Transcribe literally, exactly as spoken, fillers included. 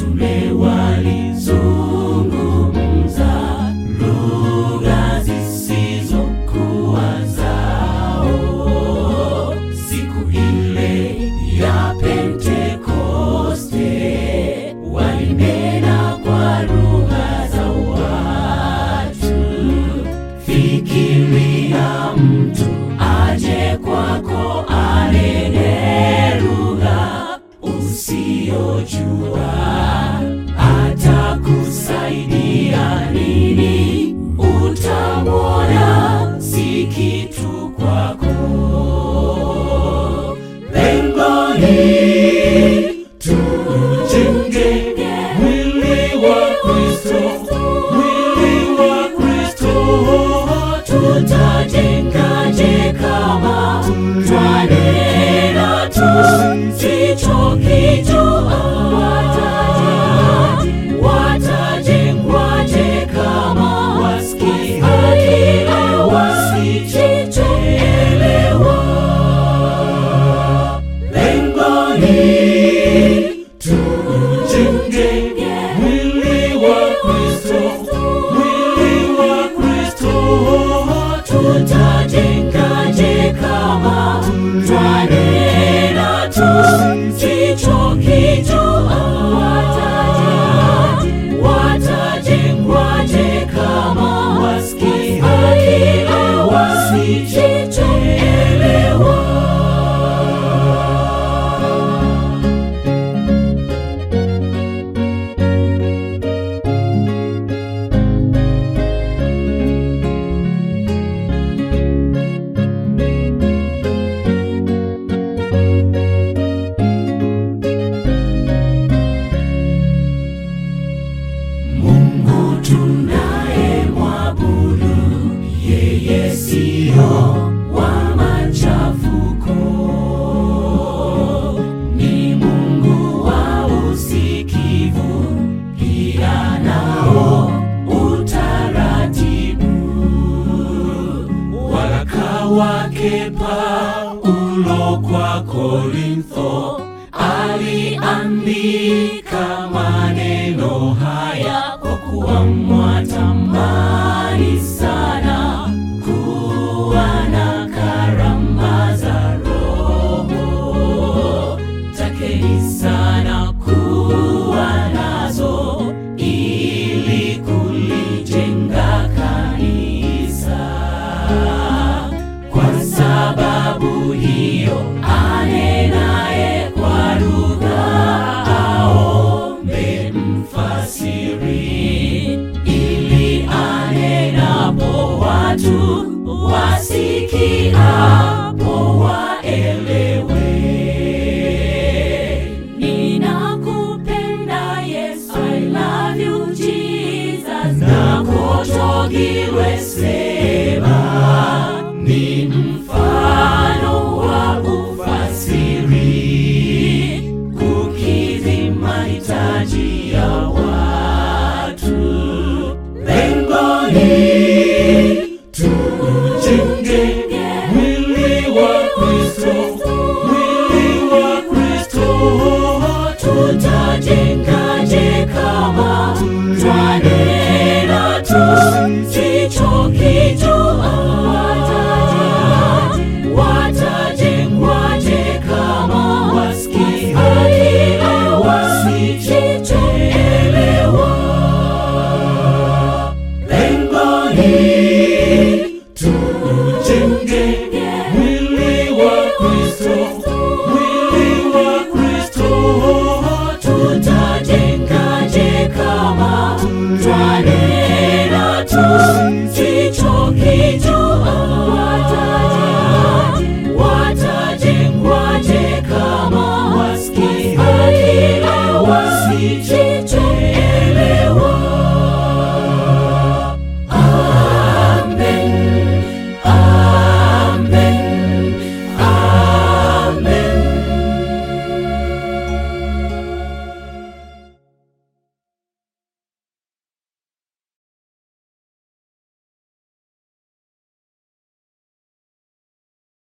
mitume walizungumza lugha zisizokuwa zao. Siku ile ya Pentekoste walinena kwa lugha za watu. Fikiria mtu aje kwako anene lugha usiyojua, atakusaidia nini? Utamwona si kitu kwako. Lengoni tujenge mwili wa Kristo, mwili wa Kristo. Tutajengaje kama twanena tusichokijua? Watajengwaje kama wasikia kile wasichoelewa? Lengoni tujenge mwili wa Kristo, mwili wa Kristo. Tutajengaje kama twanena tusichokijua? Watajengwaje kama wasikia kile wasichoelewa? Mungu tunayemwabudu, yeye sio wa machafuko. Ni Mungu wa usikivu, pia nao utaratibu. Waraka wake Paulo kwa Korintho aliandika maneno haya kwa kuwa mwatamani sana kuwa na karama za Roho. Takeni sana kuwa nazo ili kulijenga kanisa. Kwa sababu hiyo anenaye kwa lugha aombe mfasiri, ili anenapo watu wasikiapo waelewe. Ninakupenda Yesu, I love you Jesus, na kutogilwe sema ni mfano wa ufasiri, kukidhi mahitaji ya watu. Lengoni tujenge mwili wa Kristo, mwili wa Kristo. Tutajengaje kama twanena tusichokijua? Watajengwaje kama wasikia kile wasichoelewa? Lengoni tujenge mwili